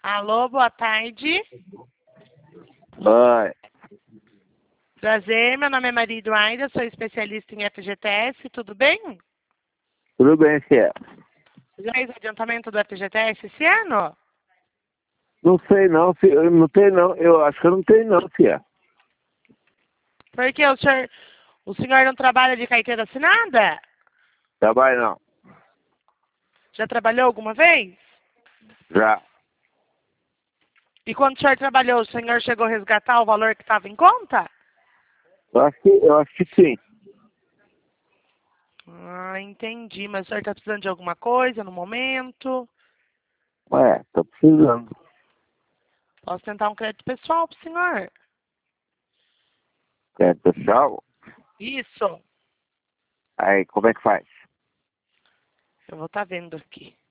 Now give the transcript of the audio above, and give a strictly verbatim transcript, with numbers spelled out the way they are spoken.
Alô, boa tarde. Oi. Prazer, meu nome é Maria Eduarda, sou especialista em F G T S, tudo bem? Tudo bem, Fia? Já fez o adiantamento do F G T S esse ano? Não sei não, Fia. Eu não tenho não. Eu acho que eu não tenho não, Fia. Porque o senhor, o senhor não trabalha de carteira assinada? Trabalho não. Já trabalhou alguma vez? Já. E quando o senhor trabalhou, o senhor chegou a resgatar o valor que estava em conta? Eu acho que, eu acho que sim. Ah, entendi. Mas o senhor está precisando de alguma coisa no momento? Ué, tô precisando. Posso tentar um crédito pessoal para o senhor? É, pessoal? Isso. Aí, como é que faz? Eu vou estar vendo aqui.